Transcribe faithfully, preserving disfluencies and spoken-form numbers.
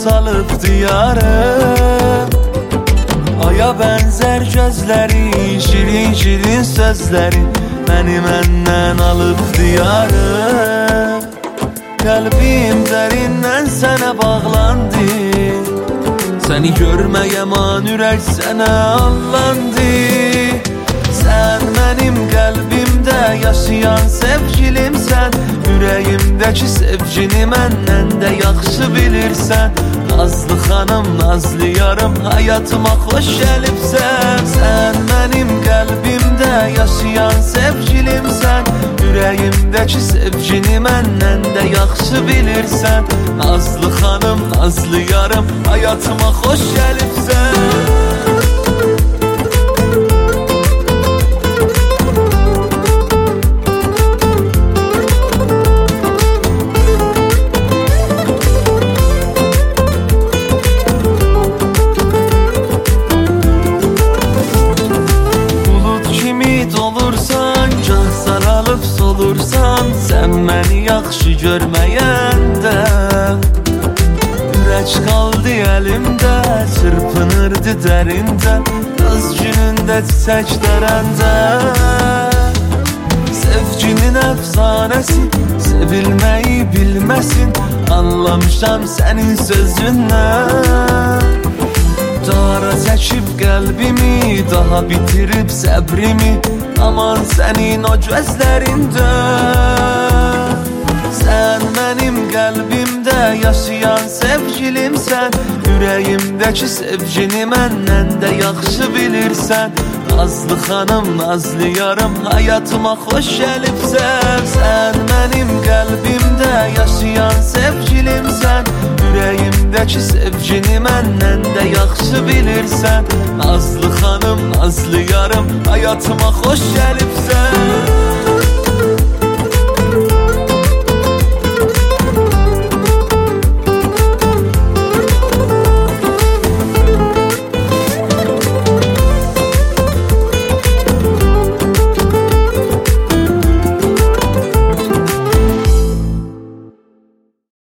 salıb diyarım. Aya bənzər gözləri, şirin-şirin sözləri məni məndən alıb diyarım. Qəlbim dərindən sənə bağlandı, səni görməyə man ürək sənə allandı. Sən mənim qəlbimdə yaşayan sevgilimsən, ürəyimdəki sevgini məndən də yaxşı bilirsən. Nazlı xanım, nazlı yarım, hayatıma xoş gəlibsən. Sən mənim qəlbimdə yaşayan sevgilimsən, ürəyimdəki sevgini məndən də yaxşı bilirsən. Nazlı xanım, nazlı yarım, hayatıma xoş gəlibsən. Sən məni yaxşı görməyəndə ürək qaldı əlimdə, çırpınırdı dərində, qız günündə çiçək dərəndə. Sevginin əfsanəsi, sevilməyi bilməsin, anlamışam sənin sözündən. Dara çəkib qəlbimi, daha bitirib səbrimi, aman sənin o gözlərində. Sən mənim qəlbimdə yaşayan sevgilimsən, ürəyimdəki sevgini məndən də yaxşı bilirsən. Nazlı xanım, nazlı yarım, hayatıma xoş gəlibsən. Sən mənim qəlbimdə yaşayan sevgilimsən, ürəyimdəki sevgini məndən də yaxşı bilirsən. Nazlı xanım, nazlı yarım, hayatıma xoş gəlibsən.